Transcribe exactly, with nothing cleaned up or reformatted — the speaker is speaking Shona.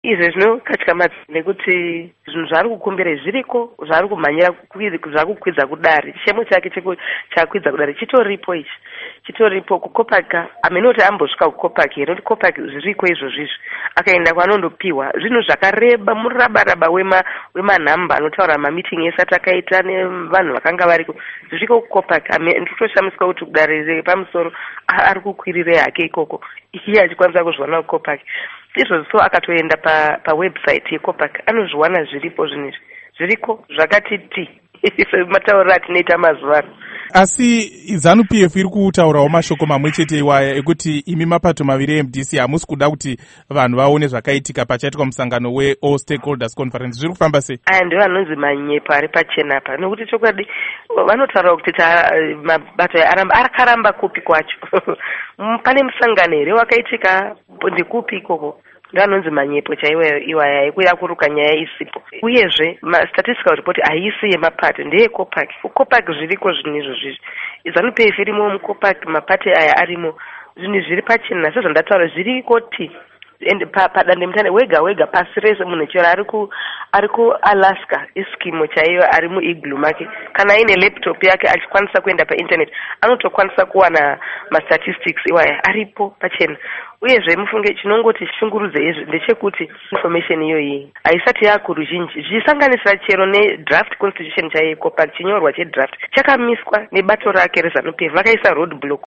izvi zvinokatyamadza nekuti zvinhu zvaari kukumbira zviriko, zvaari kumhanyira zvakukwidza kudare, chemo chake chakwidza kudare chitoripo ichi chitoripo kukopaka amenoti ambosvika kukopaki here nekuti kopaki zviriko izvozvo izvi akaenda kwanondopiwa zvinhu zvakareba murabaraba wemanhamba anotaura mamiting ese atakaita nevanhu vakanga variko zviriko kukopaki. Nditoshamiswa kuti kudare repamusoro ari kukwirirai hake ikoko iye achikwanisa kuzviwana kukopaki izvo. So akatoenda pawebsite pa yeCOPAC anozviwana zviripo zvinhu zviriko zvakati ti sematauriro atinoita mazuva ano. Asi ZANU P F iri kutaurawo mashoko mamwe chete iwaya ekuti imi mapato maviri M D C hamusi kuda kuti vanhu vaone zvakaitika pachaitwa musangano we-All Stakeholders Conference. Zviri kufamba sei? Aya ndiwo anonzi manyepo ari pachena apa, nokuti chokwadi vanotaura kuti mabato aramba akaramba kupi kwacho pane musangano here wakaitika ndikupi ikoko, ndo anonzi manyepo chaiwo iwaya ekuya kuruka nyaya isipo. Uyezve statistical report haisi yemapato ndeyeCOPAC. kuCOPAC zviriko zvinhu izvozvi, ZANU P F irimo muCOPAC, mapati aya arimo, zvinhu zviri pachena sezvandataura zviriko ti padandemutande wega wega pasi rese munhu chero ari kuAlaska iskimo chaiyo ari muigloo make kana aine laptop yake achikwanisa kuenda painternet anotokwanisa kuwana mastatistics iwaya aripo pachena. Uyezve mufunge chinongoti chishungurudze izvi ndechekuti information iyoyi haisati yakuruzhinji zvichisanganisira chero nedraft constitution chaiyo COPAC chinyorwa chedraft chakamiswa nebato rake reZANU P F vakaisa road block